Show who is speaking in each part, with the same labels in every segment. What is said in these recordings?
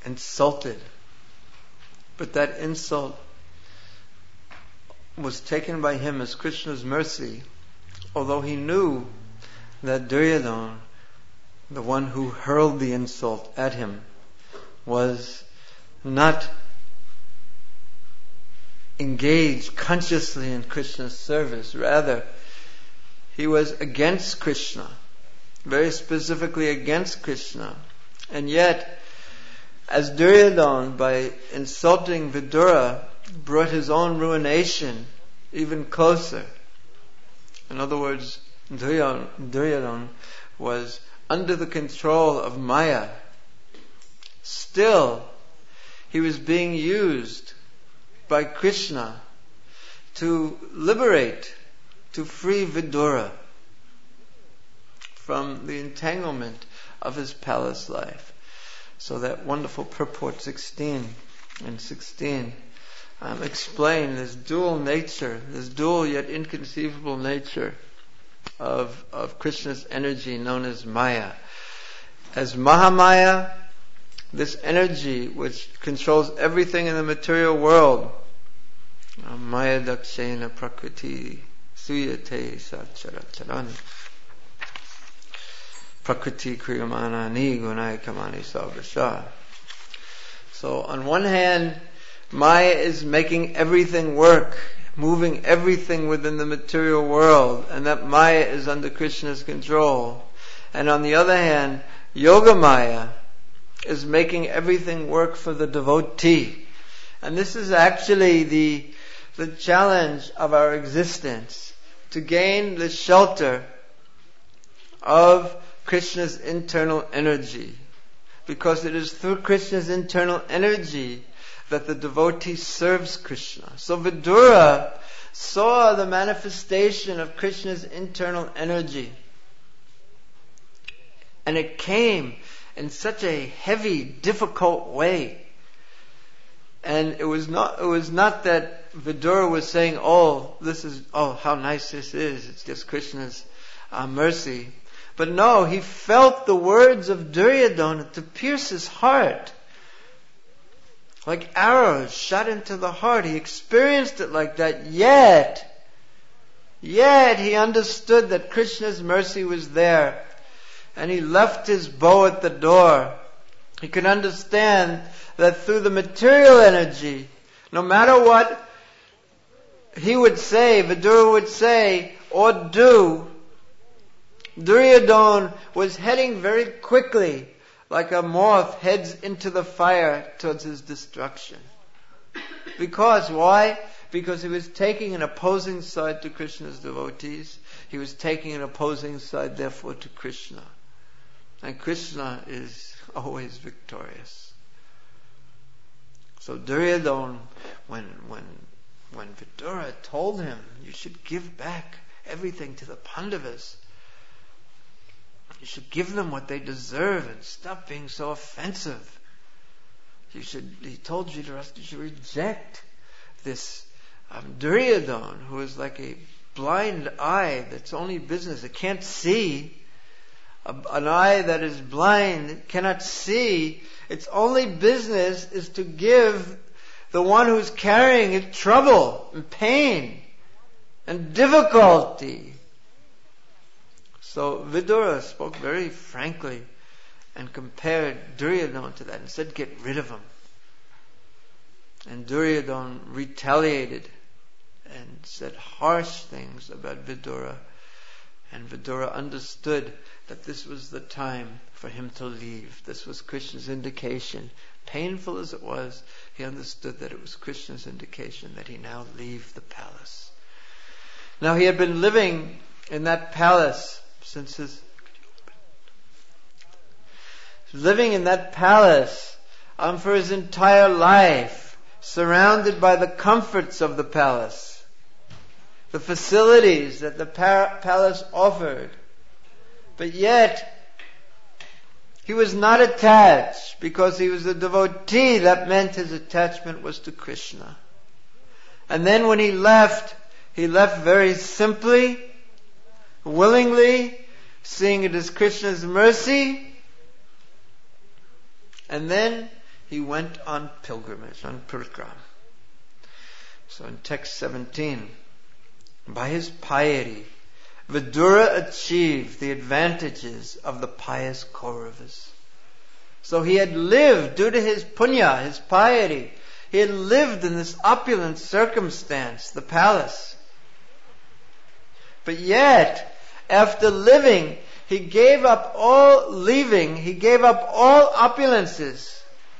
Speaker 1: insulted. But that insult was taken by him as Krishna's mercy, although he knew that Duryodhana, the one who hurled the insult at him, was not engaged consciously in Krishna's service. Rather, he was against Krishna, very specifically against Krishna. And yet, as Duryodhana, by insulting Vidura, brought his own ruination even closer. In other words, Duryodhana was under the control of Maya. Still, he was being used by Krishna to liberate, to free Vidura from the entanglement of his palace life. So that wonderful purport 16 and 16 explain this dual nature, this dual yet inconceivable nature of Krishna's energy known as Maya. As Mahamaya, this energy which controls everything in the material world, Maya dakshena prakriti suyate sacharacharan prakriti kriyamana ni gunai kamani savasha. So on one hand, Maya is making everything work, moving everything within the material world, and that Maya is under Krishna's control. And on the other hand, Yoga Maya is making everything work for the devotee. And this is actually the challenge of our existence, to gain the shelter of Krishna's internal energy. Because it is through Krishna's internal energy that the devotee serves Krishna. So Vidura saw the manifestation of Krishna's internal energy. And it came in such a heavy, difficult way. And it was not that Vidura was saying, how nice this is, it's just Krishna's mercy. But no, he felt the words of Duryodhana to pierce his heart. Like arrows shot into the heart. He experienced it like that, yet he understood that Krishna's mercy was there. And he left his bow at the door. He could understand that through the material energy, no matter what he would say, Vidura would say or do, Duryodhana was heading very quickly, like a moth heads into the fire towards his destruction. Because, why? Because he was taking an opposing side to Krishna's devotees. He was taking an opposing side, therefore, to Krishna. And Krishna is always victorious. So Duryodhana, when Vidura told him, you should give back everything to the Pandavas, you should give them what they deserve and stop being so offensive. He told you should reject this Duryodhana, who is like a blind eye that's only business. It can't see. An eye that is blind cannot see. Its only business is to give the one who's carrying it trouble and pain and difficulty. So Vidura spoke very frankly and compared Duryodhana to that and said, get rid of him. And Duryodhana retaliated and said harsh things about Vidura. And Vidura understood that this was the time for him to leave. This was Krishna's indication. Painful as it was, he understood that it was Krishna's indication that he now leave the palace. Now he had been living in that palace for his entire life, surrounded by the comforts of the palace, the facilities that the palace offered. But yet, he was not attached, because he was a devotee. That meant his attachment was to Krishna. And then when he left very simply, willingly, seeing it as Krishna's mercy. And then he went on pilgrimage, on parikrama. So in text 17, by his piety, Vidura achieved the advantages of the pious Kauravas. So he had lived, due to his punya, his piety, he had lived in this opulent circumstance, the palace. But yet, after living, he gave up all opulences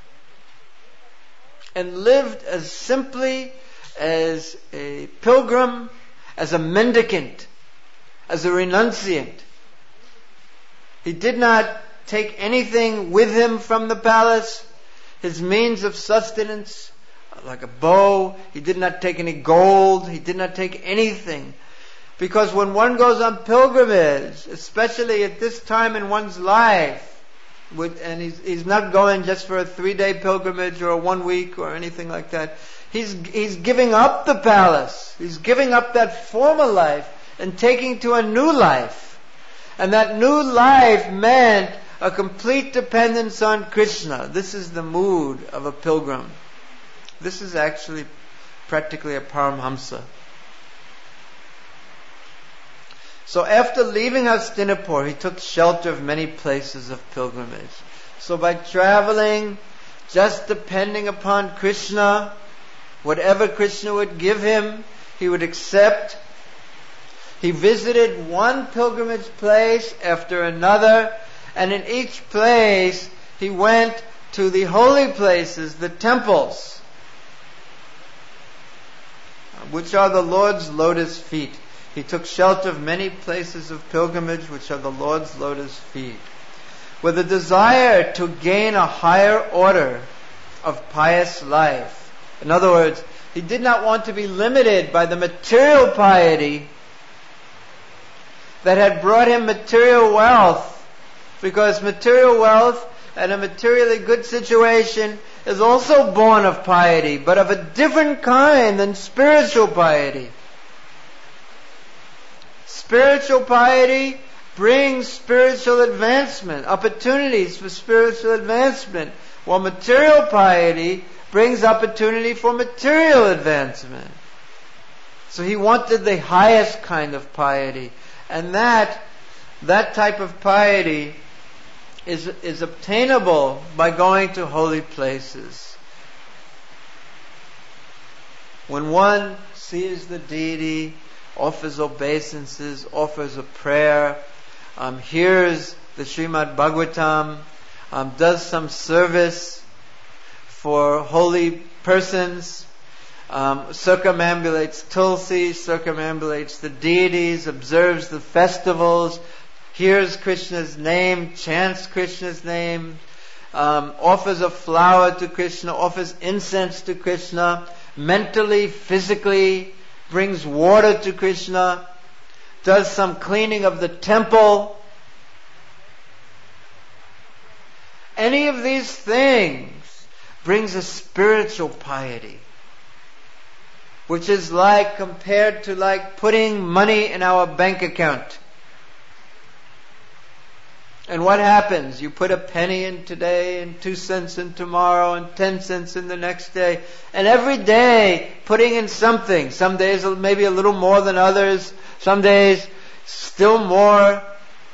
Speaker 1: and lived as simply as a pilgrim, as a mendicant, as a renunciant. He did not take anything with him from the palace. His means of sustenance, like a bow, he did not take any gold, he did not take anything. Because when one goes on pilgrimage, especially at this time in one's life, and he's not going just for a 3-day pilgrimage or a 1 week or anything like that, he's giving up the palace. He's giving up that former life and taking to a new life. And that new life meant a complete dependence on Krishna. This is the mood of a pilgrim. This is actually practically a Paramhamsa. So after leaving Hastinapur, he took shelter of many places of pilgrimage. So by traveling, just depending upon Krishna, whatever Krishna would give him, he would accept. He visited one pilgrimage place after another, and in each place he went to the holy places, the temples, which are the Lord's lotus feet. He took shelter of many places of pilgrimage, which are the Lord's lotus feet, with a desire to gain a higher order of pious life. In other words, he did not want to be limited by the material piety that had brought him material wealth, because material wealth and a materially good situation is also born of piety, but of a different kind than spiritual piety. Spiritual piety brings spiritual advancement, opportunities for spiritual advancement, while material piety brings opportunity for material advancement. So he wanted the highest kind of piety, and that type of piety is obtainable by going to holy places. When one sees the deity, offers obeisances, offers a prayer, hears the Srimad Bhagavatam, does some service for holy persons, circumambulates Tulsi, circumambulates the deities, observes the festivals, hears Krishna's name, chants Krishna's name, offers a flower to Krishna, offers incense to Krishna, mentally, physically, brings water to Krishna, does some cleaning of the temple. Any of these things brings a spiritual piety, which is compared to putting money in our bank account. And what happens? You put a penny in today, and 2 cents in tomorrow, and 10 cents in the next day. And every day, putting in something. Some days maybe a little more than others. Some days still more.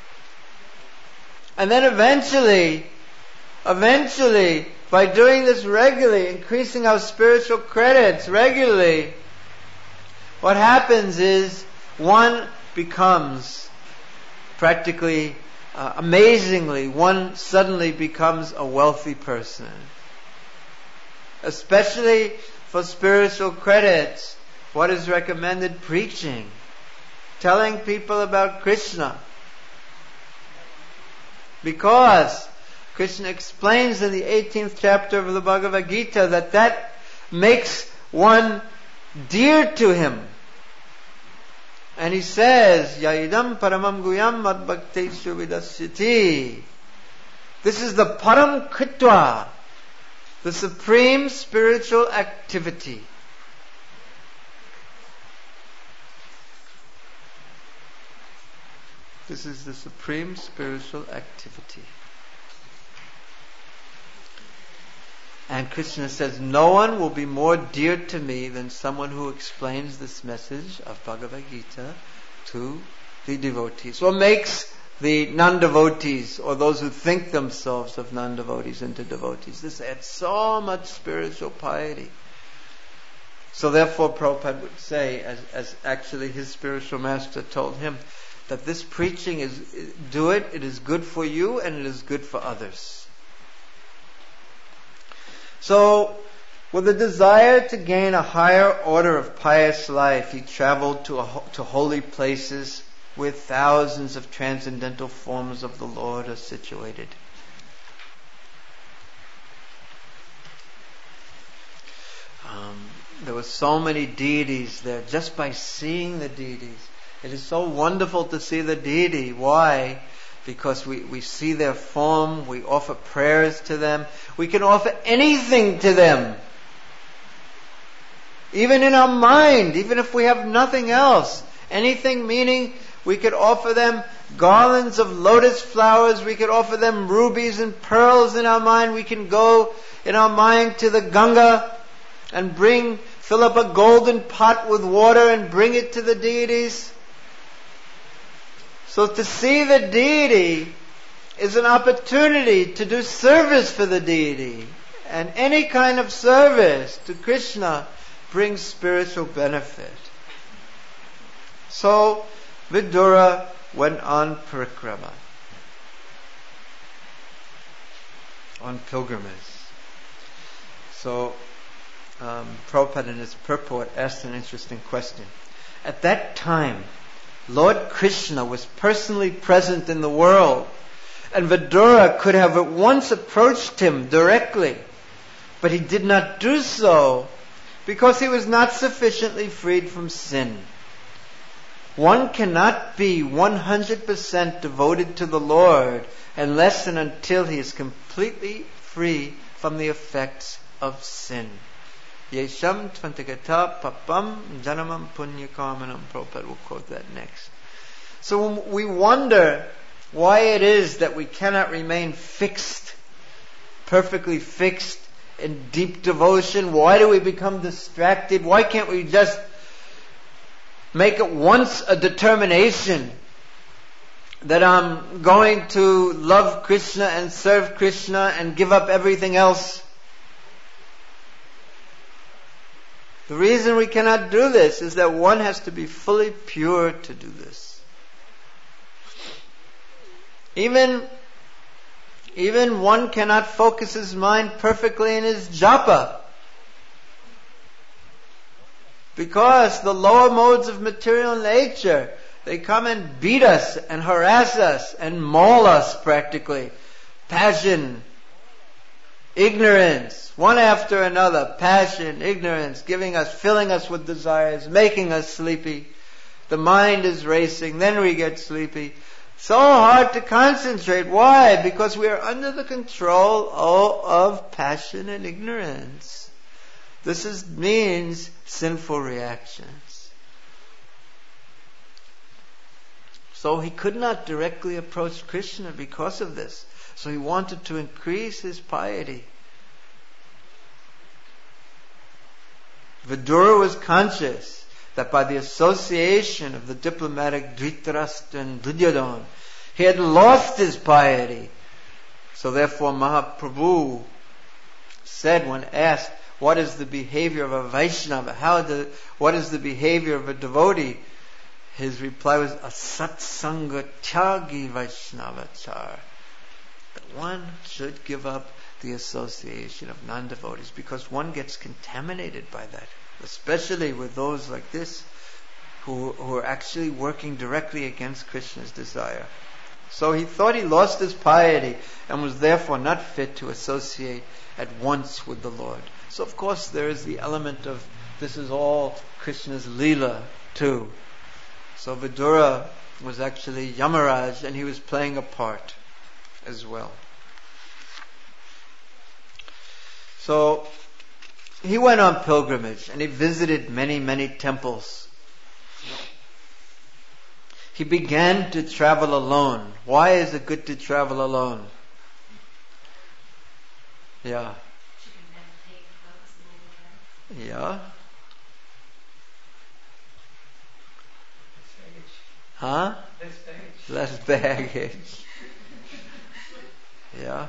Speaker 1: And then eventually, by doing this regularly, increasing our spiritual credits regularly, what happens is one becomes practically amazingly, one suddenly becomes a wealthy person. Especially for spiritual credits, what is recommended? Preaching. Telling people about Krishna. Because Krishna explains in the 18th chapter of the Bhagavad Gita that makes one dear to him. And he says, Yaidam paramam guyam mad bhakteshu vidasyati. This is the param kritva, the supreme spiritual activity. This is the supreme spiritual activity. And Krishna says, no one will be more dear to me than someone who explains this message of Bhagavad Gita to the devotees. What makes the non-devotees, or those who think themselves of non-devotees, into devotees? This adds so much spiritual piety. So therefore Prabhupada would say, as actually his spiritual master told him, that this preaching it is good for you and it is good for others. So, with a desire to gain a higher order of pious life, he traveled to holy places where thousands of transcendental forms of the Lord are situated. There were so many deities there, just by seeing the deities. It is so wonderful to see the deity. Why? Because we see their form, we offer prayers to them. We can offer anything to them. Even in our mind, even if we have nothing else. Anything meaning we could offer them garlands of lotus flowers, we could offer them rubies and pearls in our mind. We can go in our mind to the Ganga and fill up a golden pot with water and bring it to the deities. So to see the deity is an opportunity to do service for the deity. And any kind of service to Krishna brings spiritual benefit. So Vidura went on parikrama, on pilgrimage. So Prabhupada in his purport asked an interesting question. At that time, Lord Krishna was personally present in the world, and Vidura could have at once approached him directly, but he did not do so because he was not sufficiently freed from sin. One cannot be 100% devoted to the Lord unless and until he is completely free from the effects of sin. Yesham Tvantagata Papam Janamam Punya Karmanam. Prabhupada will quote that next. So when we wonder why it is that we cannot remain fixed, perfectly fixed in deep devotion, why do we become distracted? Why can't we just make it once a determination that I'm going to love Krishna and serve Krishna and give up everything else? The reason we cannot do this is that one has to be fully pure to do this. Even one cannot focus his mind perfectly in his japa, because the lower modes of material nature, they come and beat us and harass us and maul us practically. Passion, ignorance, one after another. Passion, ignorance, filling us with desires, making us sleepy. The mind is racing, then we get sleepy. So hard to concentrate. Why? Because we are under the control of passion and ignorance. This means sinful reactions. So he could not directly approach Krishna because of this. So he wanted to increase his piety. Vidura was conscious that by the association of the diplomatic Dhritarashtra and Duryodhana, he had lost his piety. So therefore Mahaprabhu said, when asked, what is the behavior of a Vaishnava? What is the behavior of a devotee? His reply was, a satsanga tyagi Vaishnavachar. That one should give up the association of non-devotees, because one gets contaminated by that, especially with those like this who are actually working directly against Krishna's desire. So he thought he lost his piety and was therefore not fit to associate at once with the Lord. So of course there is the element of this is all Krishna's Leela too. So Vidura was actually Yamaraj, and he was playing a part as well. So he went on pilgrimage and he visited many, many temples. He began to travel alone. Why is it good to travel alone? Yeah. Yeah. Huh? Less baggage. Yeah.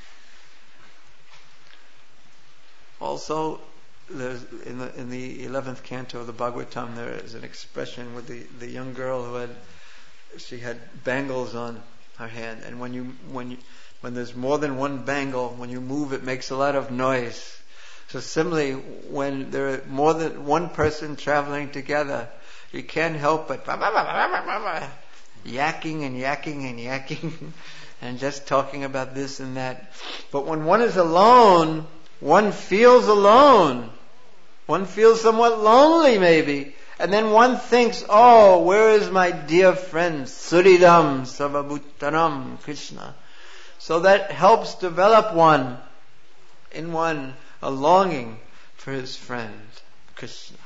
Speaker 1: Also, there's in the 11th canto of the Bhagavatam, there is an expression with the young girl who had bangles on her hand, and when there's more than one bangle, when you move, it makes a lot of noise. So similarly, when there are more than one person traveling together, you can't help but yakking and yakking and yakking and just talking about this and that. But when one is alone, one feels alone. One feels somewhat lonely maybe. And then one thinks, oh, where is my dear friend? Suridam Sarvabhutanam Krishna. So that helps develop in one a longing for his friend, Krishna.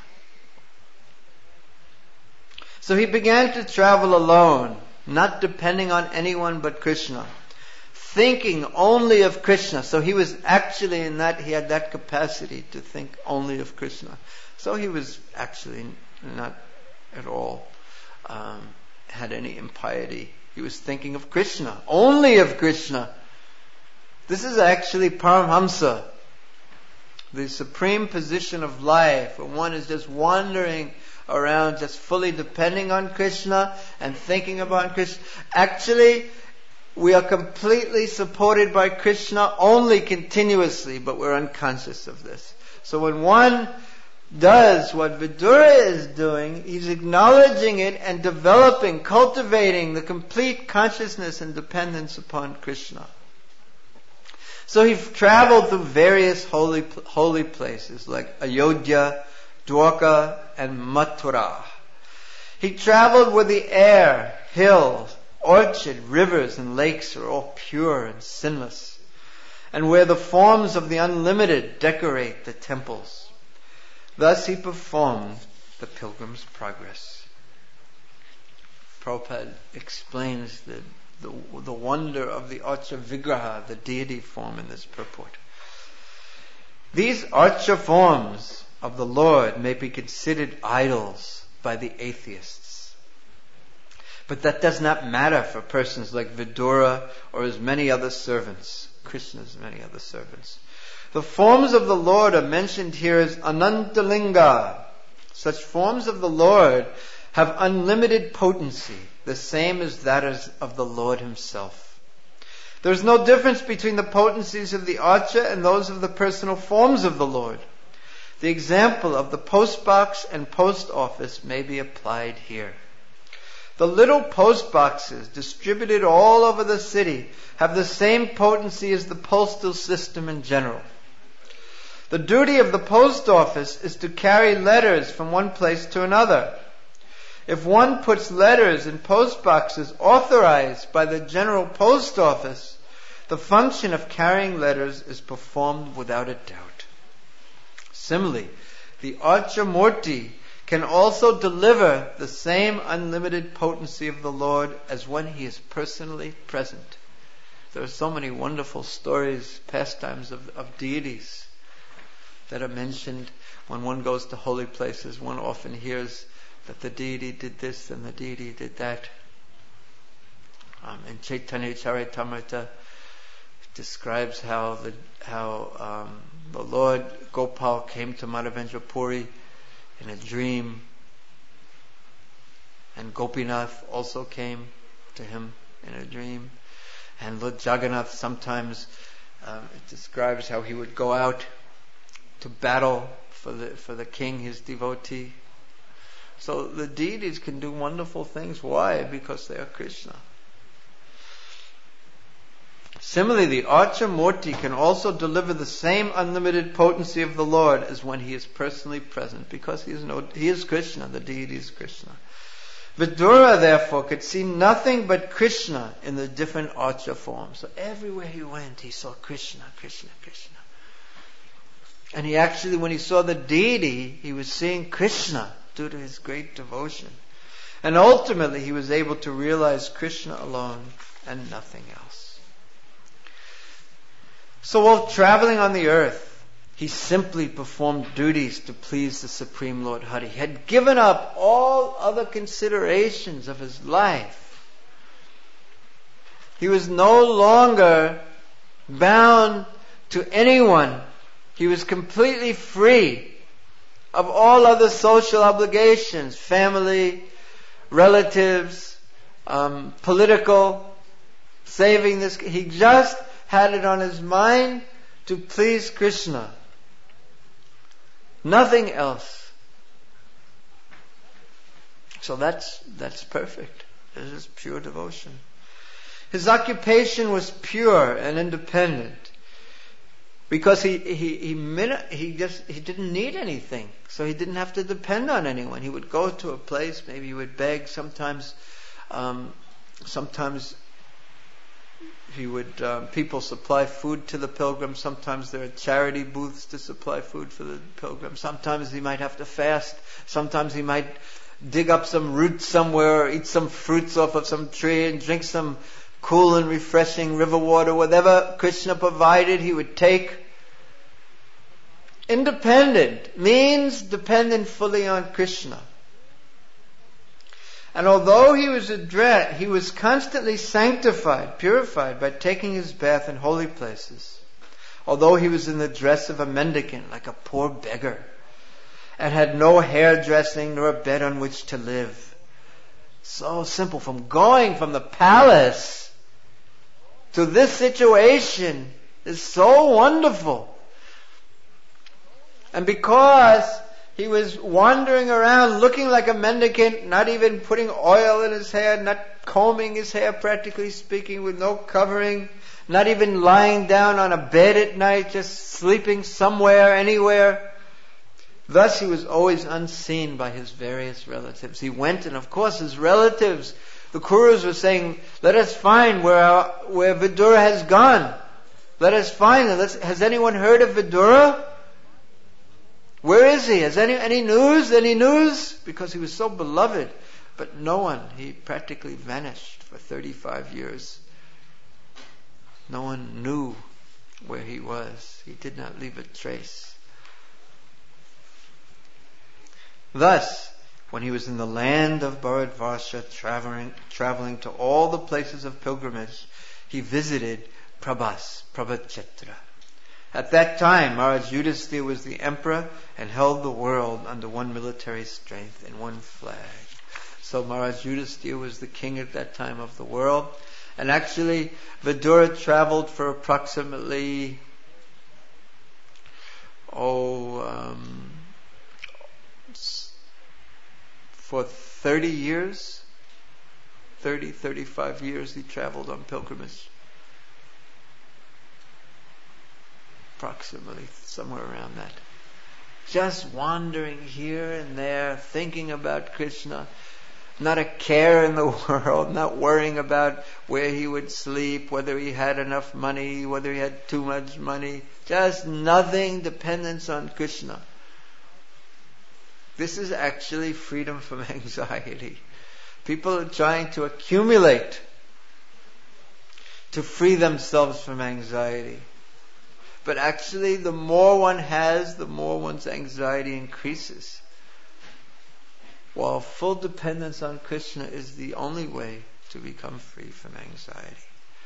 Speaker 1: So he began to travel alone, not depending on anyone but Krishna, thinking only of Krishna. So he was actually he had that capacity to think only of Krishna. So he was actually not at all had any impiety. He was thinking of Krishna, only of Krishna. This is actually Paramhamsa, the supreme position of life, where one is just wandering around, just fully depending on Krishna and thinking about Krishna. Actually, we are completely supported by Krishna only continuously, but we're unconscious of this. So when one does what Vidura is doing, he's acknowledging it and developing, cultivating the complete consciousness and dependence upon Krishna. So he traveled through various holy places like Ayodhya, Dwarka, and Mathura. He traveled where the air, hills, orchard, rivers, and lakes are all pure and sinless, and where the forms of the unlimited decorate the temples. Thus he performed the Pilgrim's Progress. Prabhupada explains the wonder of the Archa Vigraha, the deity form, in this purport. These Archa forms of the Lord may be considered idols by the atheists. But that does not matter for persons like Vidura or his many other servants, Krishna's many other servants. The forms of the Lord are mentioned here as Anantalinga. Such forms of the Lord have unlimited potency, the same as that of the Lord himself. There is no difference between the potencies of the Archa and those of the personal forms of the Lord. The example of the post box and post office may be applied here. The little post boxes distributed all over the city have the same potency as the postal system in general. The duty of the post office is to carry letters from one place to another. If one puts letters in post boxes authorized by the general post office, the function of carrying letters is performed without a doubt. Similarly, the Archa Murti can also deliver the same unlimited potency of the Lord as when he is personally present. There are so many wonderful stories, pastimes of deities that are mentioned when one goes to holy places. One often hears that the deity did this and the deity did that. In Chaitanya Charitamrita, it describes how the Lord Gopal came to Madhavendra Puri in a dream, and Gopinath also came to him in a dream. And Lord Jagannath sometimes, it describes how he would go out to battle for the king, his devotee. So the deities can do wonderful things. Why? Because they are Krishna. Similarly, the Archa Murti can also deliver the same unlimited potency of the Lord as when he is personally present, because he is Krishna, the deity is Krishna. Vidura, therefore, could see nothing but Krishna in the different Archa forms. So everywhere he went, he saw Krishna, Krishna, Krishna. And he actually, when he saw the deity, he was seeing Krishna due to his great devotion. And ultimately, he was able to realize Krishna alone and nothing else. So while traveling on the earth, He simply performed duties to please the Supreme Lord Hari. He had given up all other considerations of his life. He was no longer bound to anyone. He was completely free of all other social obligations, family, relatives, political, saving this. He just had it on his mind to please Krishna. Nothing else. So that's perfect. This is pure devotion. His occupation was pure and independent because he didn't need anything, so he didn't have to depend on anyone. He would go to a place, maybe he would beg. Sometimes he would people supply food to the pilgrims. Sometimes there are charity booths to supply food for the pilgrims. Sometimes he might have to fast. Sometimes he might dig up some roots somewhere, or eat some fruits off of some tree, and drink some cool and refreshing river water. Whatever Krishna provided, he would take. Independent means dependent fully on Krishna. And although he was constantly sanctified, purified by taking his bath in holy places. Although he was in the dress of a mendicant, like a poor beggar, and had no hairdressing nor a bed on which to live. So simple. From going from the palace to this situation is so wonderful. And because he was wandering around looking like a mendicant, not even putting oil in his hair, not combing his hair, practically speaking, with no covering, not even lying down on a bed at night, just sleeping somewhere, anywhere. Thus he was always unseen by his various relatives. He went, and of course his relatives, the Kurus, were saying, let us find where Vidura has gone. Let us find him. Has anyone heard of Vidura? Where is he? Has any news? Any news? Because he was so beloved. But no one. He practically vanished for 35 years. No one knew where he was. He did not leave a trace. Thus, when he was in the land of Bharatvarsha, traveling to all the places of pilgrimage, he visited Prabhas, Prabhachetra. At that time, Maharaj Yudhisthira was the emperor and held the world under one military strength and one flag. So Maharaj Yudhisthira was the king at that time of the world. And actually, Vidura traveled for approximately, for 30 years, 35 years he traveled on pilgrimage. Approximately, somewhere around that. Just wandering here and there, thinking about Krishna, not a care in the world, not worrying about where he would sleep, whether he had enough money, whether he had too much money, just nothing, dependence on Krishna. This is actually freedom from anxiety. People are trying to accumulate to free themselves from anxiety. But actually, the more one has, the more one's anxiety increases. While full dependence on Krishna is the only way to become free from anxiety.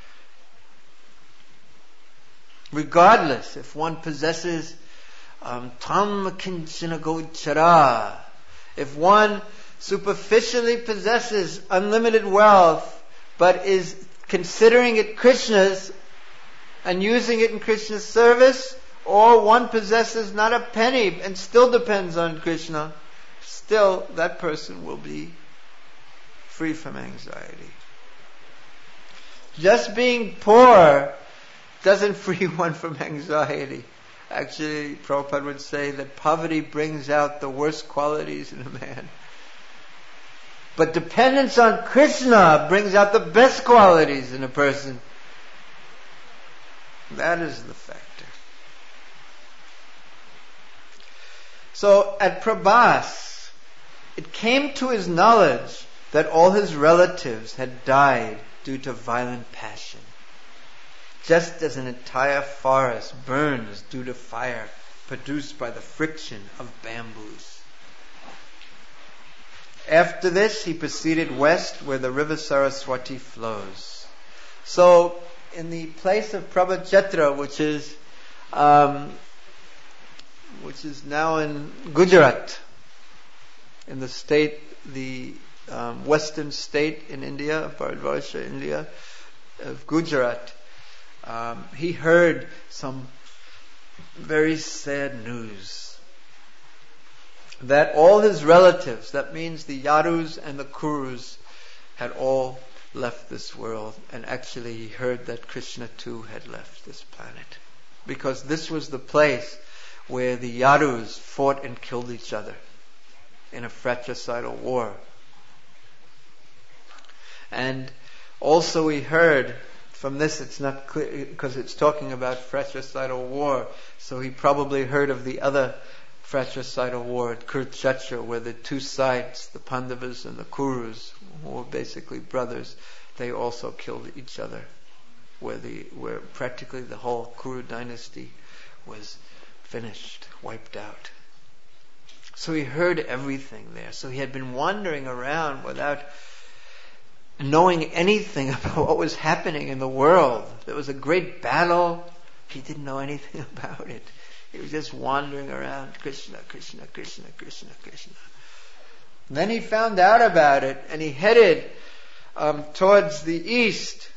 Speaker 1: Regardless, if one possesses tam kinchana gochara, if one superficially possesses unlimited wealth, but is considering it Krishna's, and using it in Krishna's service, or one possesses not a penny and still depends on Krishna, still that person will be free from anxiety. Just being poor doesn't free one from anxiety. Actually, Prabhupada would say that poverty brings out the worst qualities in a man. But dependence on Krishna brings out the best qualities in a person. That is the factor. So at Prabhas, it came to his knowledge that all his relatives had died due to violent passion. Just as an entire forest burns due to fire produced by the friction of bamboos. After this, he proceeded west where the river Saraswati flows. So, in the place of Prabhakshetra, which is now in Gujarat, in the state, the western state in India, Bharatvarsha, India, of Gujarat, he heard some very sad news that all his relatives, that means the Yadus and the Kurus, had all left this world. And actually he heard that Krishna too had left this planet, because this was the place where the Yadus fought and killed each other in a fratricidal war. And also we heard, from this it's not clear, because it's talking about fratricidal war, so he probably heard of the other fratricidal war at Kurukshetra, where the two sides, the Pandavas and the Kurus, who were basically brothers, they also killed each other, where practically the whole Kuru dynasty was finished, wiped out. So he heard everything there. So he had been wandering around without knowing anything about what was happening in the world. There was a great battle. He didn't know anything about it. He was just wandering around, Krishna, Krishna, Krishna, Krishna, Krishna. And then he found out about it, and he headed towards the east.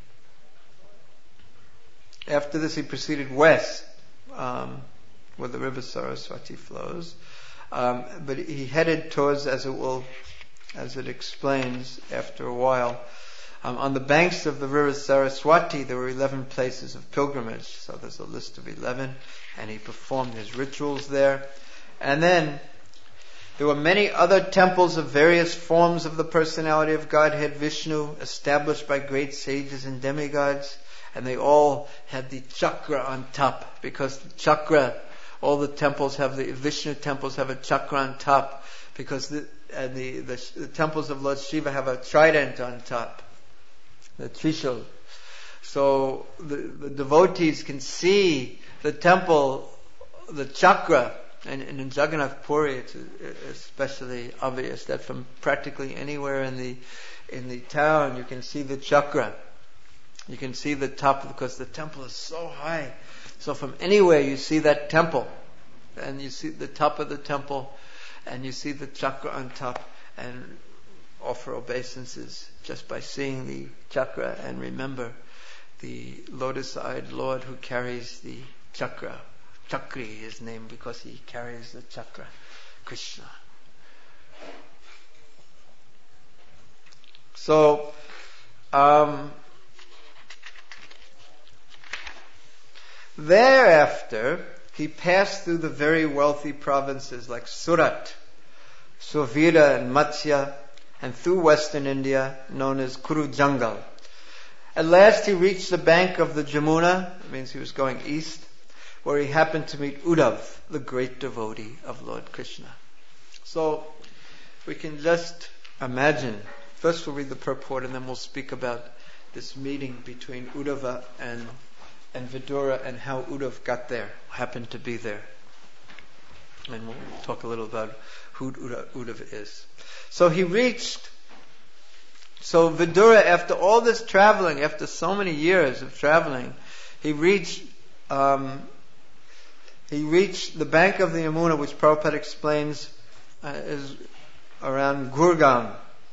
Speaker 1: After this, he proceeded west, where the river Saraswati flows. But he headed towards, as it explains after a while, on the banks of the river Saraswati, there were 11 places of pilgrimage. So there's a list of 11, and he performed his rituals there. And then there were many other temples of various forms of the personality of Godhead Vishnu, established by great sages and demigods, and they all had the chakra on top, because the chakra, all the temples have, the Vishnu temples have a chakra on top, because the temples of Lord Shiva have a trident on top, the Trishul. So the devotees can see the temple, the chakra, and in Jagannath Puri it's especially obvious that from practically anywhere in the town you can see the chakra. You can see the top, because the temple is so high. So from anywhere you see that temple, and you see the top of the temple, and you see the chakra on top, and offer obeisances just by seeing the chakra, and remember the lotus-eyed Lord who carries the chakra. Chakri is named because he carries the chakra, Krishna. So, thereafter, he passed through the very wealthy provinces like Surat, Suvira and Matsya, and through western India, known as Kuru Jangal. At last he reached the bank of the Jamuna, it means he was going east, where he happened to meet Uddhav, the great devotee of Lord Krishna. So, we can just imagine, first we'll read the purport and then we'll speak about this meeting between Uddhava and Vidura, and how Uddhav got there, happened to be there. And we'll talk a little about who Uddhav is. So Vidura, after all this traveling, after so many years of traveling, he reached the bank of the Yamuna, which Prabhupada explains is around Gurgaon.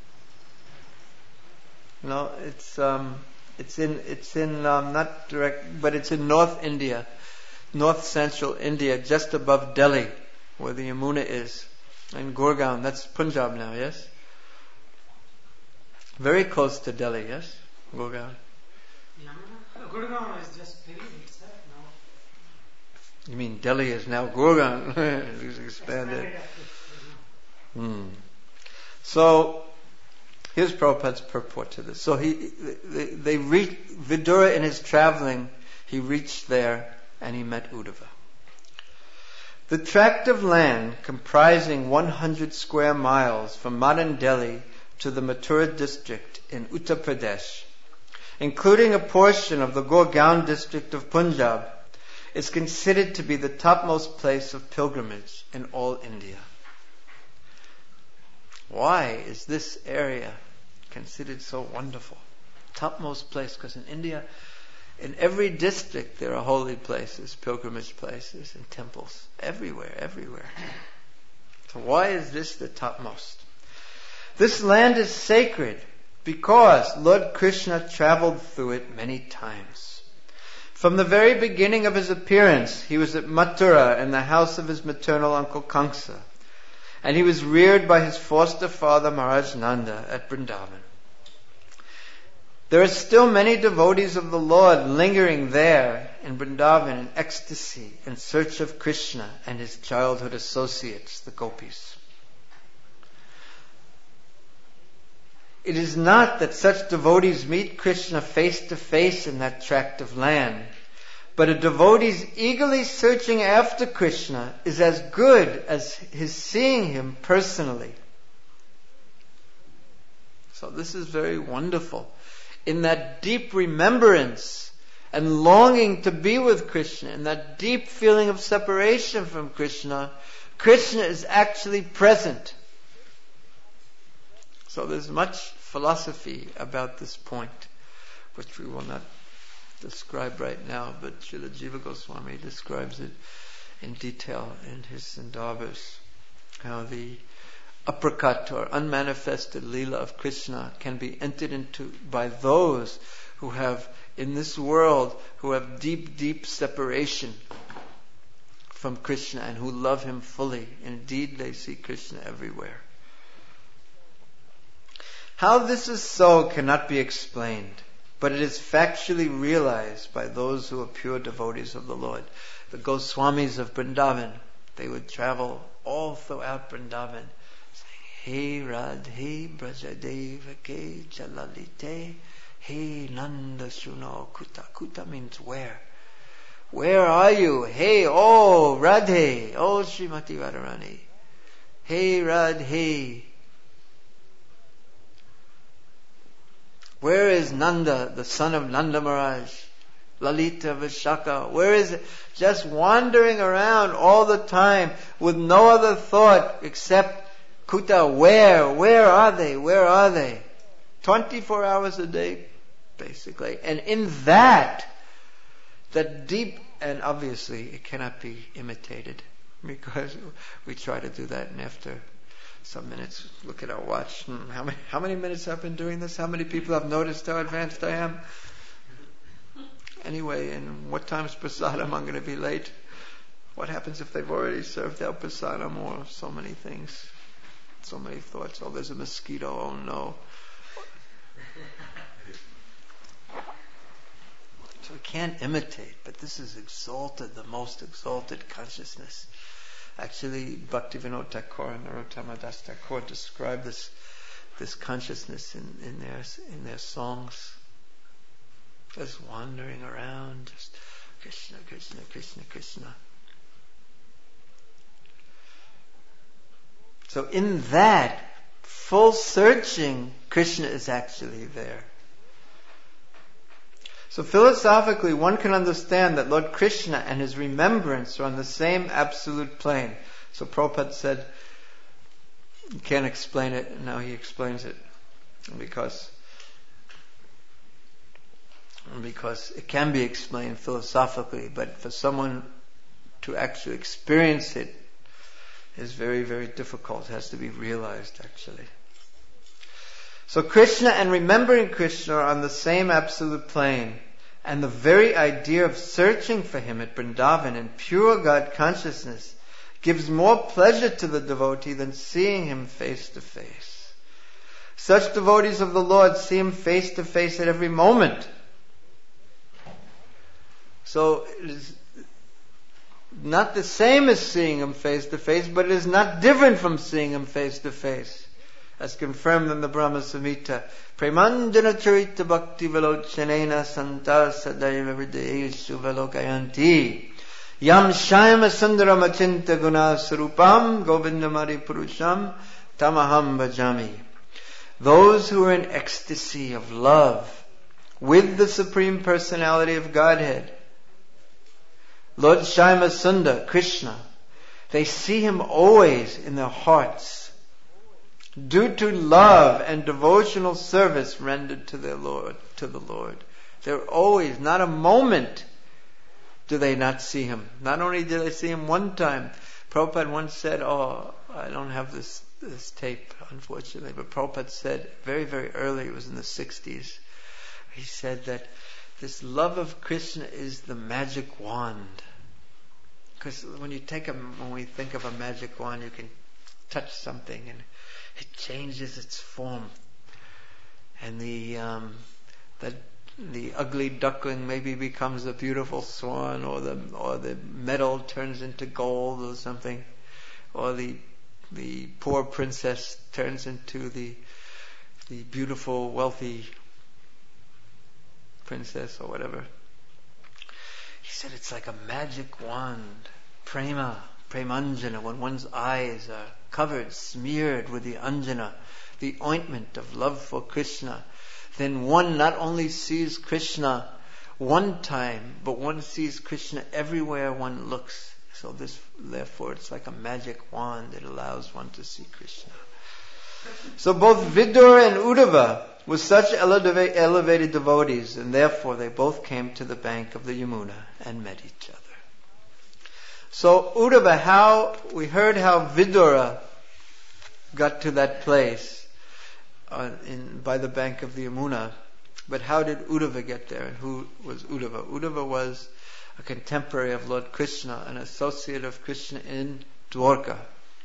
Speaker 1: No, it's in not direct, but it's in North India, North Central India, just above Delhi, where the Yamuna is. And Gurgaon, that's Punjab now, yes? Very close to Delhi, yes? Gurgaon.
Speaker 2: Gurgaon is just Delhi itself now.
Speaker 1: You mean Delhi is now Gurgaon? It's expanded. So, here's Prabhupada's purport to this. So they reached Vidura in his traveling. He reached there and he met Uddhava. The tract of land comprising 100 square miles from modern Delhi to the Mathura district in Uttar Pradesh, including a portion of the Gurgaon district of Punjab, is considered to be the topmost place of pilgrimage in all India. Why is this area considered so wonderful? Topmost place, because in India, in every district there are holy places, pilgrimage places, and temples. Everywhere. So why is this the topmost? This land is sacred because Lord Krishna traveled through it many times. From the very beginning of his appearance, he was at Mathura in the house of his maternal uncle Kamsa, and he was reared by his foster father Maharaj Nanda at Vrindavan. There are still many devotees of the Lord lingering there in Vrindavan in ecstasy in search of Krishna and his childhood associates, the gopis. It is not that such devotees meet Krishna face to face in that tract of land, but a devotee's eagerly searching after Krishna is as good as his seeing him personally. So this is very wonderful. In that deep remembrance and longing to be with Krishna, in that deep feeling of separation from Krishna, Krishna is actually present. So there's much philosophy about this point, which we will not describe right now, but Srila Jiva Goswami describes it in detail in his Sandarbhas, how the aprakat or unmanifested Leela of Krishna can be entered into by those who have, in this world, who have deep separation from Krishna and who love him fully. Indeed, they see Krishna everywhere. How this is so cannot be explained, but it is factually realized by those who are pure devotees of the Lord. The Goswamis of Vrindavan, they would travel all throughout Vrindavan, Hey Radhe Brajadeva Ke Jalalite, Hey Nanda Shuno Kuta. Kuta means where. Where are you? Hey, oh Radhe, oh Srimati Radharani. Hey Radhe. Where is Nanda, the son of Nanda Maharaj? Lalita Vishaka. Where is it? Just wandering around all the time with no other thought except Kuta, where? Where are they? Where are they? 24 hours a day, basically. And in that deep, and obviously it cannot be imitated, because we try to do that and after some minutes, look at our watch. How many minutes I've been doing this? How many people have noticed how advanced I am? Anyway, and what time's prasadam? I'm going to be late. What happens if they've already served out prasadam? Or so many things. So many thoughts. Oh, there's a mosquito. Oh no. So we can't imitate, but this is exalted, the most exalted consciousness. Actually, Bhaktivinoda Thakur and Narottama Das Thakur describe this consciousness in their songs. Just wandering around, just Krishna, Krishna, Krishna, Krishna. So in that full searching, Krishna is actually there. So philosophically, one can understand that Lord Krishna and his remembrance are on the same absolute plane. So Prabhupada said, you can't explain it, and now he explains it. Because it can be explained philosophically, but for someone to actually experience it is very, very difficult. It has to be realized, actually. So Krishna and remembering Krishna are on the same absolute plane. And the very idea of searching for him at Vrindavan in pure God consciousness gives more pleasure to the devotee than seeing him face to face. Such devotees of the Lord see him face to face at every moment. So it is not the same as seeing him face to face, but it is not different from seeing him face to face, as confirmed in the Brahma Samhita. Premanjana charita bhakti velochanena santar sadaiva hridayeshu velokayanti yam shayama sundaram achinta guna sarupam govindamari purusham tamaham bhajami. Those who are in ecstasy of love with the Supreme Personality of Godhead Lord Shyama Sundar, Krishna, they see him always in their hearts, due to love and devotional service rendered to the Lord. They're always, not a moment do they not see him. Not only did they see him one time, Prabhupada once said, I don't have this tape, unfortunately, but Prabhupada said very, very early, it was in the 60s, he said that this love of Krishna is the magic wand. Because when we think of a magic wand, you can touch something and it changes its form. And the ugly duckling maybe becomes a beautiful swan, or the metal turns into gold or something, or the poor princess turns into the beautiful, wealthy princess or whatever. He said it's like a magic wand. Premanjana, when one's eyes are covered, smeared with the anjana, the ointment of love for Krishna, then one not only sees Krishna one time, but one sees Krishna everywhere one looks. So therefore it's like a magic wand. It allows one to see Krishna. So both Vidura and Uddhava were such elevated devotees, and therefore they both came to the bank of the Yamuna and met each other. So Uddhava, we heard how Vidura got to that place by the bank of the Yamuna, but how did Uddhava get there, and who was Uddhava? Uddhava was a contemporary of Lord Krishna, an associate of Krishna in Dwarka.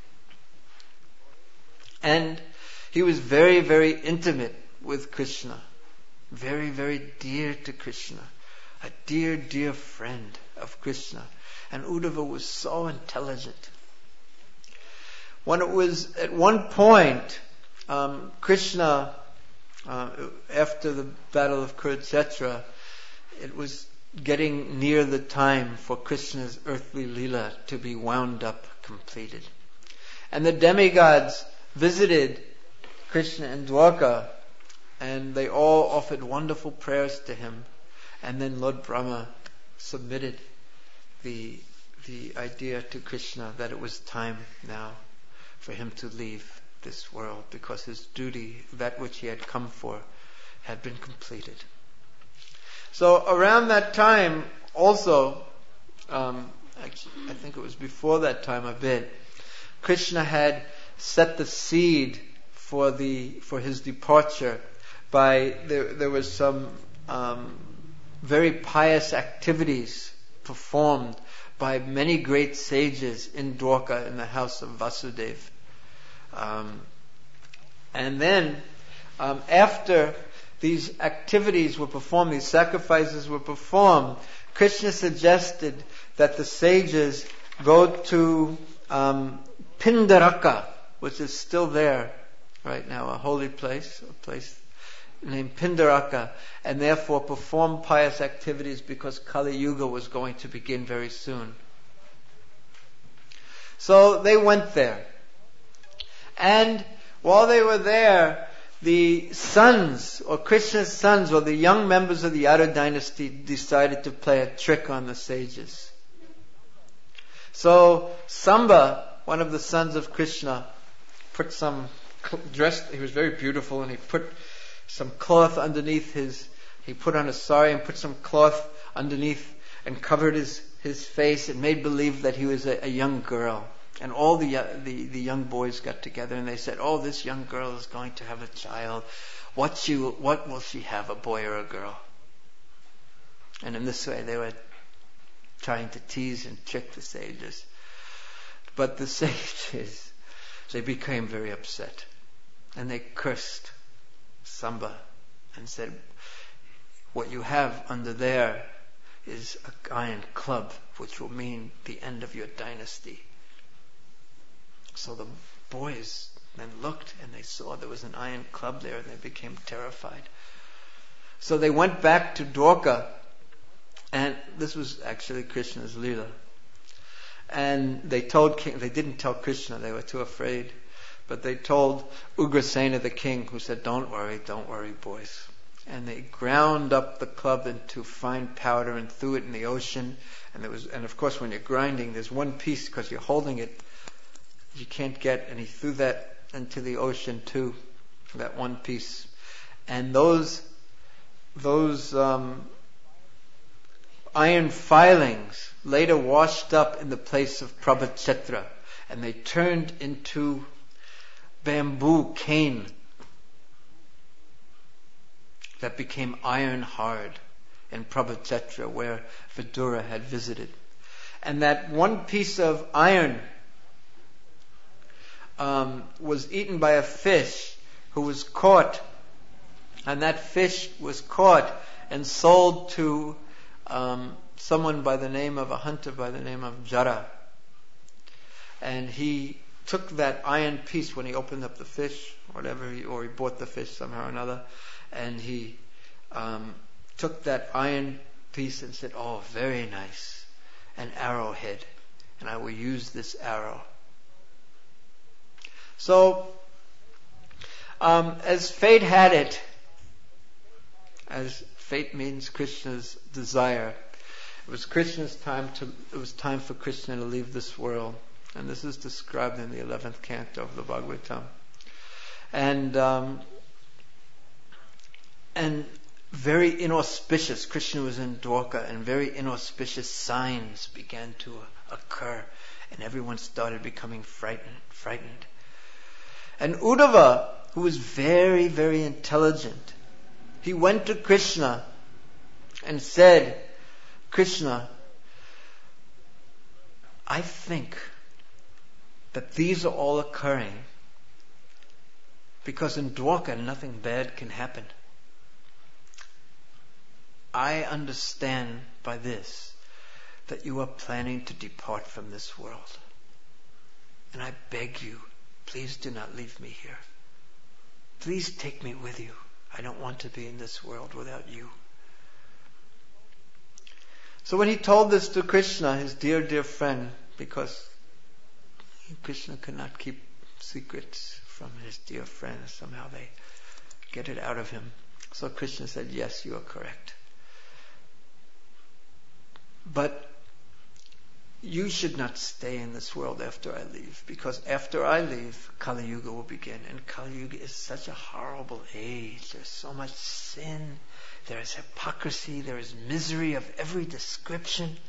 Speaker 1: And he was very, very intimate with Krishna. Very, very dear to Krishna. A dear, dear friend of Krishna. And Uddhava was so intelligent. When it was at one point, Krishna, after the battle of Kurukshetra, it was getting near the time for Krishna's earthly Leela to be wound up, completed. And the demigods visited Krishna in Dwarka, and they all offered wonderful prayers to him. And then Lord Brahma submitted the idea to Krishna that it was time now for him to leave this world, because his duty, that which he had come for, had been completed. So around that time also, actually I think it was before that time a bit, Krishna had set the seed for his departure by there was some very pious activities performed by many great sages in Dwarka, in the house of Vasudeva. And then after these activities were performed, these sacrifices were performed, Krishna suggested that the sages go to Pindaraka, which is still there right now, a holy place, a place named Pindaraka, and therefore perform pious activities, because Kali Yuga was going to begin very soon. So they went there. And while they were there, the sons, or Krishna's sons, or the young members of the Yadu dynasty, decided to play a trick on the sages. So Samba, one of the sons of Krishna, put some he was very beautiful, and he put some cloth underneath he put on a sari and put some cloth underneath and covered his face and made believe that he was a young girl. And all the young boys got together and they said, this young girl is going to have a child. What will she have, a boy or a girl? And in this way they were trying to tease and trick the sages. But the sages, they became very upset. And they cursed Samba and said, what you have under there is an iron club, which will mean the end of your dynasty. So the boys then looked and they saw there was an iron club there, and they became terrified. So they went back to Dwarka, and this was actually Krishna's Leela. And they didn't tell Krishna, they were too afraid. But they told Ugrasena the king, who said, don't worry boys. and they ground up the club into fine powder and threw it in the ocean. And of course, when you're grinding, there's one piece because you're holding it you can't get, and he threw that into the ocean too, that one piece. And those iron filings later washed up in the place of Prabhachetra, and they turned into bamboo cane that became iron hard in Prabhachetra, where Vidura had visited. And that one piece of iron was eaten by a fish who was caught, and that fish was caught and sold to someone by the name of a hunter by the name of Jara. And he took that iron piece when he opened up the fish, or he bought the fish somehow or another, and he took that iron piece and said, "Oh, very nice, an arrowhead, and I will use this arrow." So, as fate had it, as fate means Krishna's desire, it was time for Krishna to leave this world. And this is described in the 11th canto of the Bhagavatam. And very inauspicious, Krishna was in Dwarka, and very inauspicious signs began to occur, and everyone started becoming frightened. And Uddhava, who was very, very intelligent, he went to Krishna and said, "Krishna, I think that these are all occurring because in Dwarka nothing bad can happen. I understand by this that you are planning to depart from this world. And I beg you, please do not leave me here. Please take me with you. I don't want to be in this world without you." So when he told this to Krishna, his dear, dear friend, because Krishna could not keep secrets from his dear friends, somehow they get it out of him. So Krishna said, "Yes, you are correct. But you should not stay in this world after I leave, because after I leave, Kali Yuga will begin. And Kali Yuga is such a horrible age. There's so much sin. There is hypocrisy. There is misery of every description.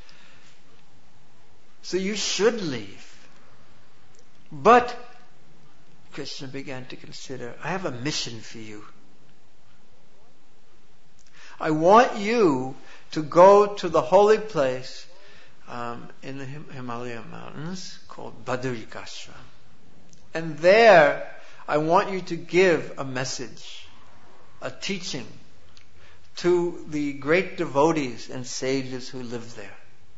Speaker 1: So you should leave." But Krishna began to consider, "I have a mission for you. I want you to go to the holy place in the Himalayan mountains called Badarikashram. And there I want you to give a message, a teaching to the great devotees and sages who live there."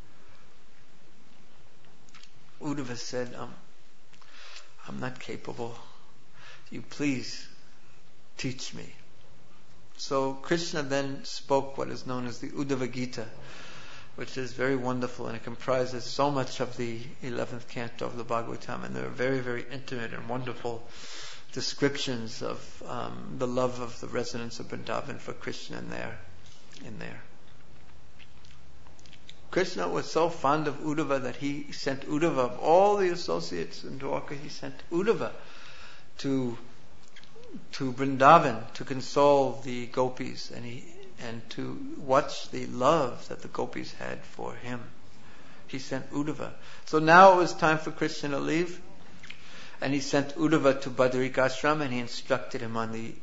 Speaker 1: Uddhava said, "I'm not capable. You please teach me." So Krishna then spoke what is known as the Uddhava Gita, which is very wonderful, and it comprises so much of the 11th canto of the Bhagavatam, and there are very, very intimate and wonderful descriptions of the love of the residents of Vrindavan for Krishna in there. Krishna was so fond of Uddhava that he sent Uddhava, of all the associates in Dwarka, he sent Uddhava to Vrindavan to console the gopis and to watch the love that the gopis had for him. He sent Uddhava. So now it was time for Krishna to leave, and he sent Uddhava to Badarikashram, and he instructed him on the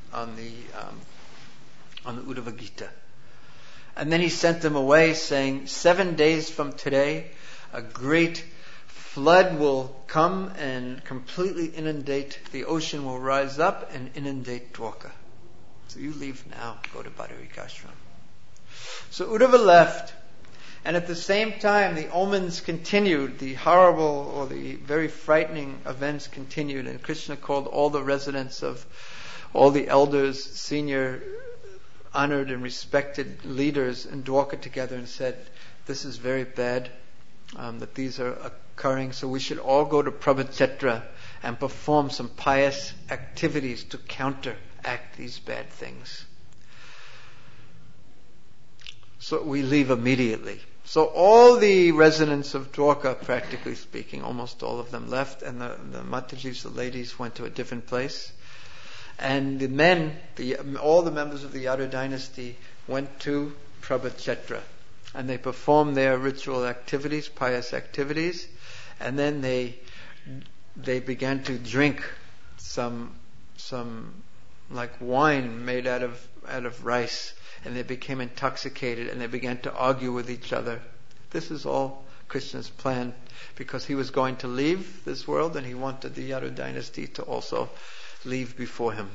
Speaker 1: Uddhava Gita. And then he sent them away, saying, 7 days from today, a great flood will come and completely inundate, the ocean will rise up and inundate Dwarka. So you leave now, go to Badarikashram. So Uddhava left, and at the same time the omens continued, the horrible or the very frightening events continued, and Krishna called all the residents of all the elders, senior honored and respected leaders in Dwarka together and said, "This is very bad, that these are occurring, so we should all go to Prabhachetra and perform some pious activities to counteract these bad things." So we leave immediately. So all the residents of Dwarka, practically speaking, almost all of them left, and the Matajis, the ladies, went to a different place. And the men, all the members of the Yadu dynasty, went to Prabhachetra. And they performed their ritual activities, pious activities, and then they began to drink some like wine made out of rice, and they became intoxicated, and they began to argue with each other. This is all Krishna's plan, because he was going to leave this world, and he wanted the Yadu dynasty to also leave before him.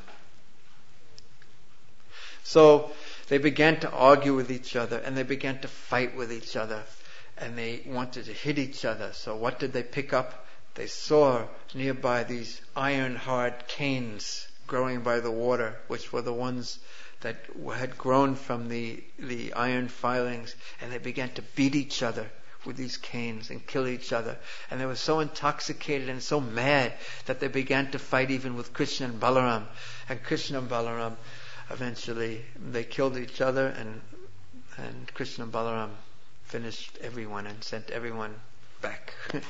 Speaker 1: So they began to argue with each other, and they began to fight with each other, and they wanted to hit each other. So what did they pick up? They saw nearby these iron-hard canes growing by the water, which were the ones that had grown from the iron filings, and they began to beat each other with these canes and kill each other. And they were so intoxicated and so mad that they began to fight even with Krishna and Balaram. And Krishna and Balaram, eventually, they killed each other, and Krishna and Balaram finished everyone and sent everyone back.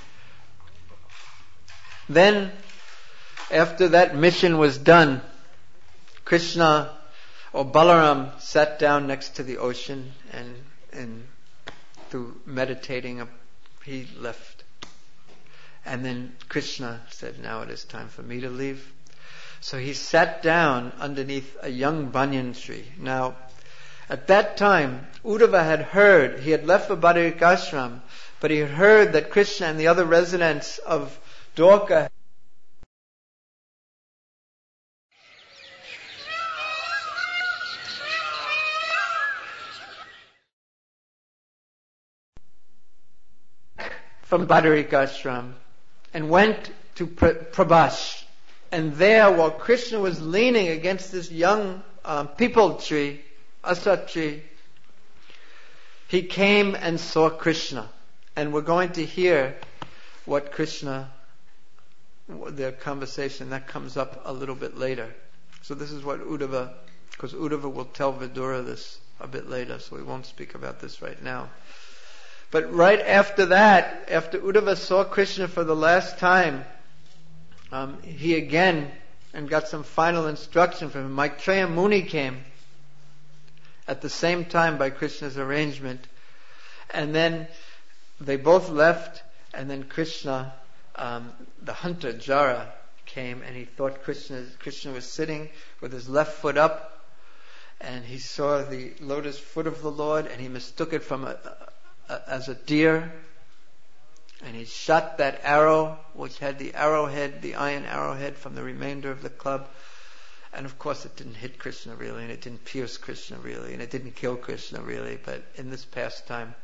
Speaker 1: Then, after that mission was done, Krishna or Balaram sat down next to the ocean, and through meditating, he left. And then Krishna said, now it is time for me to leave. So he sat down underneath a young banyan tree. Now, at that time, Uddhava had heard, he had left for Badarikashram, but he had heard that Krishna and the other residents of Dwarka from Badarikashram and went to Prabhash. And there, while Krishna was leaning against this young peepal tree, asat tree, he came and saw Krishna. And we're going to hear what Krishna, the conversation that comes up a little bit later. So this is what Uddhava, because Uddhava will tell Vidura this a bit later, so we won't speak about this right now. But right after that, after Uddhava saw Krishna for the last time, he again, and got some final instruction from him. Maitreya Muni came at the same time by Krishna's arrangement. And then they both left, and then Krishna, the hunter, Jara, came, and he thought Krishna was sitting with his left foot up, and he saw the lotus foot of the Lord, and he mistook it as a deer, and he shot that arrow, which had the arrowhead, the iron arrowhead from the remainder of the club. And of course it didn't hit Krishna really, and it didn't pierce Krishna really, and it didn't kill Krishna really, but in this pastime,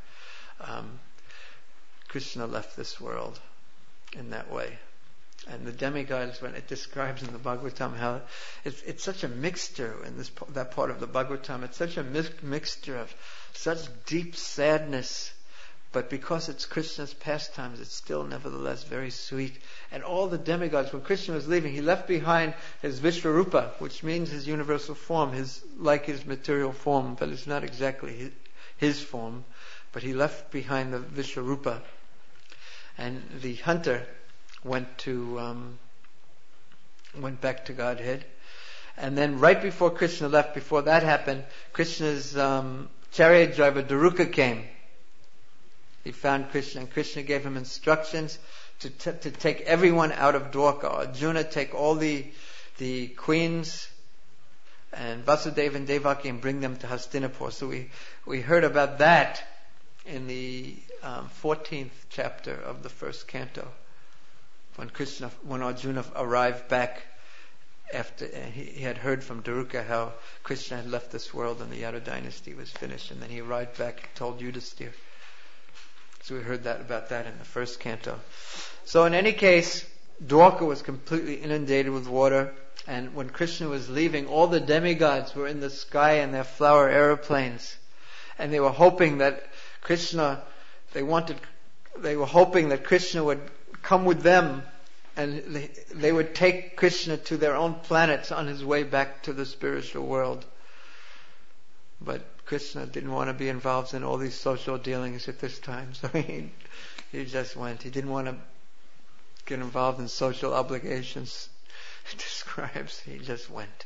Speaker 1: Krishna left this world in that way. And the demigods, when it describes in the Bhagavatam how it's such a mixture in that part of the Bhagavatam, it's such a mixture of such deep sadness, but because it's Krishna's pastimes, it's still nevertheless very sweet. And all the demigods, when Krishna was leaving, he left behind his Vishvarupa, which means his universal form, his material form, but it's not exactly his form, but he left behind the Vishvarupa. And the hunter went back to Godhead. And then right before Krishna left, before that happened, Krishna's chariot driver Daruka came. He found Krishna, and Krishna gave him instructions to take everyone out of Dwarka. Arjuna, take all the queens and Vasudeva and Devaki and bring them to Hastinapur. So we heard about that in the 14th chapter of the first canto, when Arjuna arrived back after he had heard from Daruka how Krishna had left this world and the Yadu dynasty was finished, and then he arrived back and told Yudhisthira. So we heard about that in the first canto. So in any case, Dwarka was completely inundated with water, and when Krishna was leaving, all the demigods were in the sky in their flower aeroplanes, and they were hoping that Krishna would come with them, and they would take Krishna to their own planets on his way back to the spiritual world. But Krishna didn't want to be involved in all these social dealings at this time, so he just went. He didn't want to get involved in social obligations. It describes, he just went.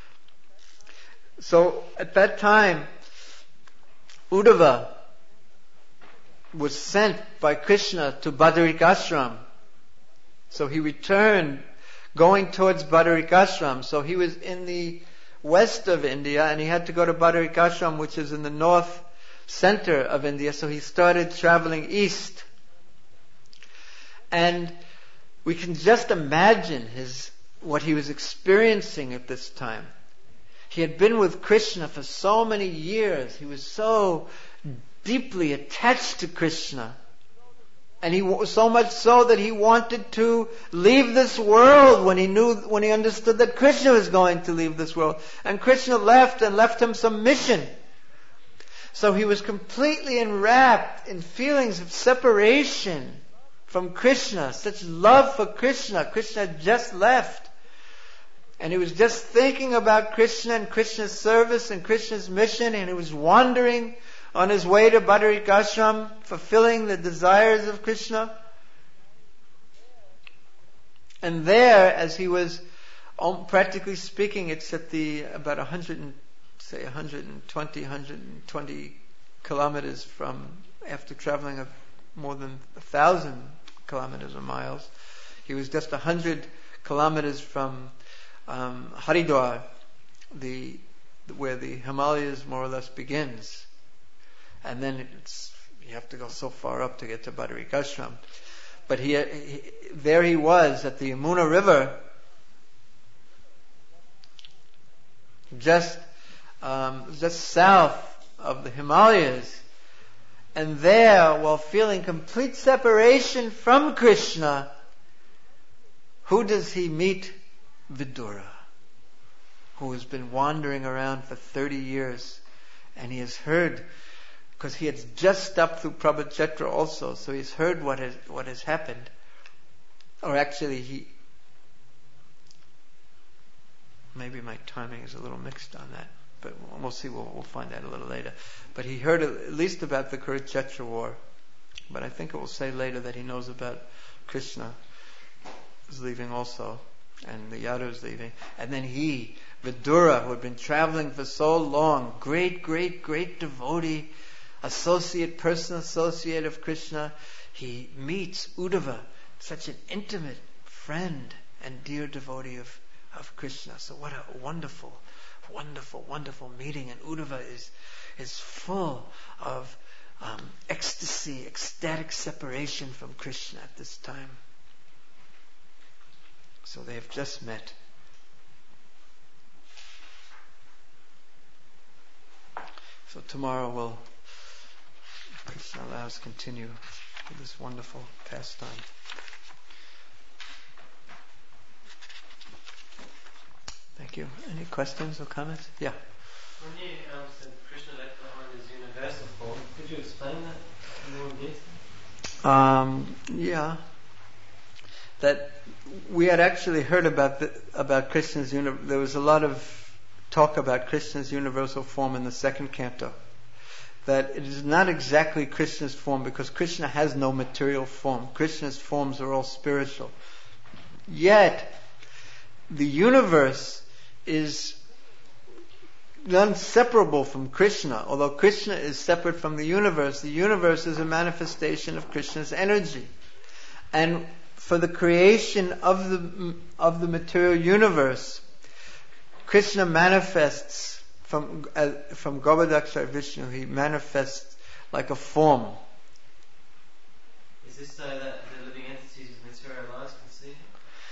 Speaker 1: So at that time, Uddhava was sent by Krishna to Badarikashram. So he returned going towards Badarikashram. So he was in the west of India and he had to go to Badarikashram, which is in the north center of India. So he started traveling east. And we can just imagine what he was experiencing at this time. He had been with Krishna for so many years. He was so deeply attached to Krishna. And he so much so that he wanted to leave this world when he understood that Krishna was going to leave this world. And Krishna left him some mission. So he was completely enwrapped in feelings of separation from Krishna, such love for Krishna. Krishna had just left. And he was just thinking about Krishna and Krishna's service and Krishna's mission, and he was wandering on his way to Badarikashram, fulfilling the desires of Krishna. And there, as he was, practically speaking, it's at about 120 kilometers from, after traveling of more than 1,000 kilometers or miles, he was just 100 kilometers from Haridwar, where the Himalayas more or less begins. And then you have to go so far up to get to Badarikashram. But there he was at the Yamuna River, just south of the Himalayas. And there, while feeling complete separation from Krishna, who does he meet? Vidura, who has been wandering around for 30 years. And he has heard, because he had just stopped through Prabhakshetra also, so he's heard what has happened. Or actually, maybe my timing is a little mixed on that, but we'll see. We'll find out a little later. But he heard at least about the Kurukshetra war. But I think it will say later that he knows about Krishna is leaving also, and the Yadavas leaving. And then he, Vidura, who had been traveling for so long, great devotee, personal associate of Krishna, he meets Uddhava, such an intimate friend and dear devotee of Krishna. So what a wonderful meeting. And Uddhava is full of ecstasy, ecstatic separation from Krishna at this time. So they have just met. So tomorrow we'll, Krishna allows, continue with this wonderful pastime. Thank you. Any questions or comments? Yeah.
Speaker 3: When you said Krishna left behind his universal form, could you explain that in more detail?
Speaker 1: Yeah. That we had actually heard about Krishna's there was a lot of talk about Krishna's universal form in the second canto. That it is not exactly Krishna's form, because Krishna has no material form. Krishna's forms are all spiritual. Yet, the universe is inseparable from Krishna. Although Krishna is separate from the universe is a manifestation of Krishna's energy. And for the creation of the material universe, Krishna manifests from Garbhodakshaya Vishnu. He manifests like a form.
Speaker 3: Is this so that the living entities with material eyes can see him?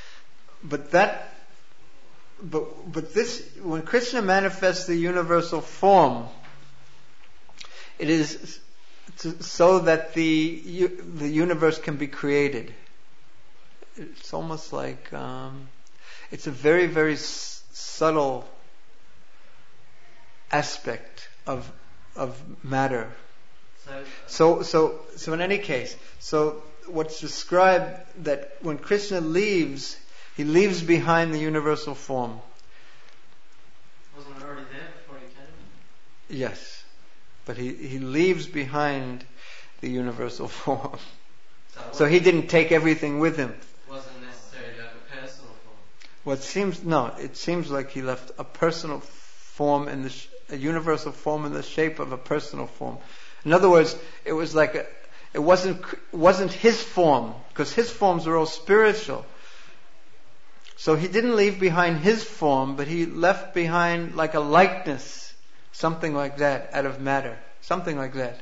Speaker 1: But this, when Krishna manifests the universal form, it is so that the universe can be created. It's almost like it's a very, very subtle aspect of matter. So in any case, so what's described that when Krishna leaves, he leaves behind the universal form.
Speaker 3: Wasn't it already there before he came?
Speaker 1: Yes. But he leaves behind the universal form. So he didn't take everything with him.
Speaker 3: Wasn't necessarily like a personal form.
Speaker 1: Well, it seems like he left a personal form a universal form in the shape of a personal form. In other words, it was like it wasn't his form, because his forms are all spiritual. So he didn't leave behind his form, but he left behind like a likeness, something like that, out of matter, something like that.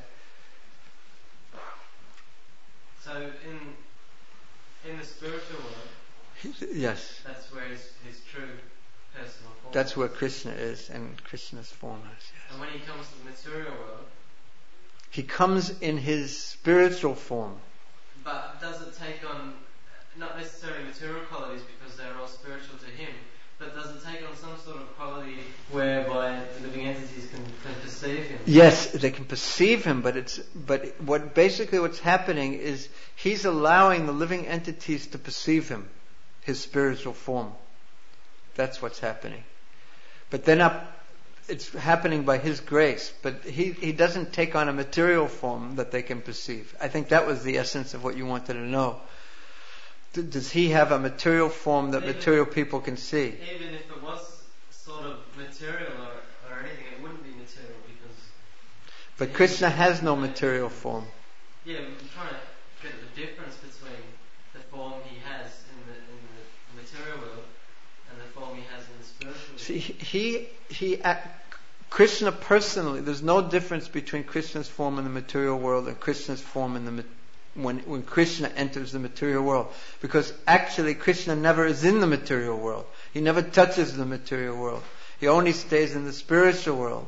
Speaker 3: So in the spiritual world,
Speaker 1: yes,
Speaker 3: that's where his true personal form.
Speaker 1: That's where Krishna is, and Krishna's form is. Yes.
Speaker 3: And when he comes to the material world,
Speaker 1: he comes in his spiritual form.
Speaker 3: But does it take on not necessarily material qualities because they're all spiritual to him, but does it take on some sort of quality whereby the living entities can perceive him?
Speaker 1: Yes, they can perceive him, but what's happening is he's allowing the living entities to perceive him, his spiritual form. That's what's happening. But it's happening by his grace, but he doesn't take on a material form that they can perceive. I think that was the essence of what you wanted to know. Does he have a material form that material people can see?
Speaker 3: Even if it was sort of material or anything, it wouldn't be material because...
Speaker 1: But Krishna has no material form.
Speaker 3: Yeah, we're trying to get the difference between the form he has in the material world and the form he has in the spiritual world. See,
Speaker 1: Krishna personally, there's no difference between Krishna's form in the material world and Krishna's form in when Krishna enters the material world. Because actually Krishna never is in the material world. He never touches the material world. He only stays in the spiritual world.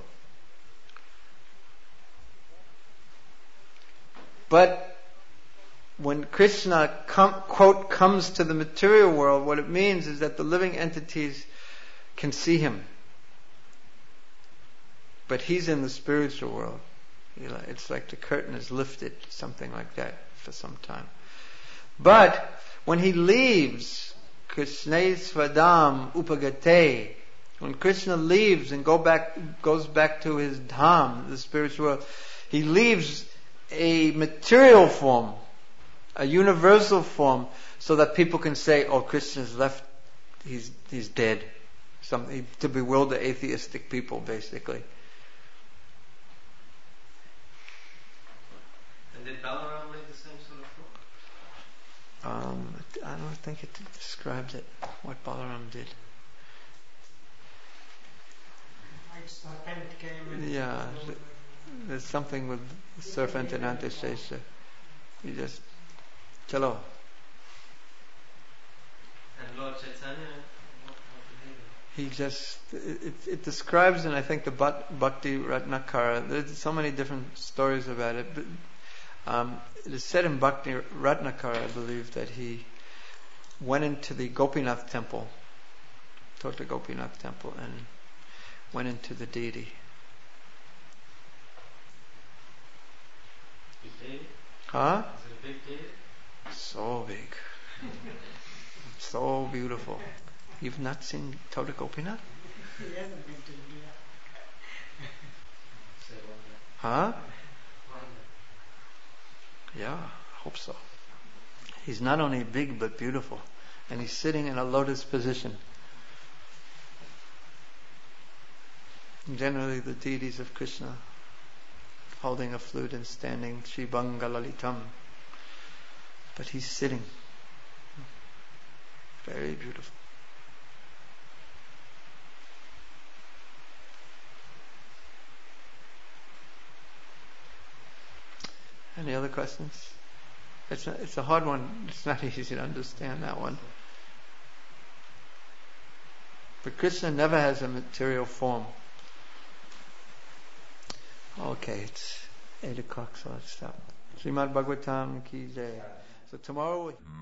Speaker 1: But when Krishna quote comes to the material world, what it means is that the living entities can see him. But he's in the spiritual world. It's like the curtain is lifted, something like that, for some time. But when he leaves, Krishna Svadam Upagate, when Krishna leaves and goes back to his dham, the spiritual world, he leaves a material form, a universal form, so that people can say, "Oh, Krishna's left; he's dead." To bewilder atheistic people, basically.
Speaker 3: And did Balaram lead the same sort of form?
Speaker 1: I don't think it describes it, what Balaram did.
Speaker 2: Like serpent came.
Speaker 1: Yeah, there's something with the serpent and Antishesha. You just, chalo.
Speaker 3: And Lord Chaitanya, what did he do?
Speaker 1: He just, it describes in, I think, the Bhakti Ratnakara. There's so many different stories about it, but it is said in Bhakti Ratnakara, I believe, that he went into the Gopinath temple, Tota Gopinath temple, and went into the deity.
Speaker 3: Big deity?
Speaker 1: Huh?
Speaker 3: Is it a big deity?
Speaker 1: So big. So beautiful. You've not seen Tota Gopinath?
Speaker 2: He hasn't been to India.
Speaker 3: Say wonder.
Speaker 1: Huh?
Speaker 3: Wonder.
Speaker 1: Yeah, I hope so. He's not only big but beautiful. And he's sitting in a lotus position. Generally the deities of Krishna holding a flute and standing Shribangalalitam. But he's sitting. Very beautiful. Any other questions? It's a hard one. It's not easy to understand that one. But Krishna never has a material form. Okay, it's 8 o'clock, so let's stop. Srimad Bhagavatam ki jai. So tomorrow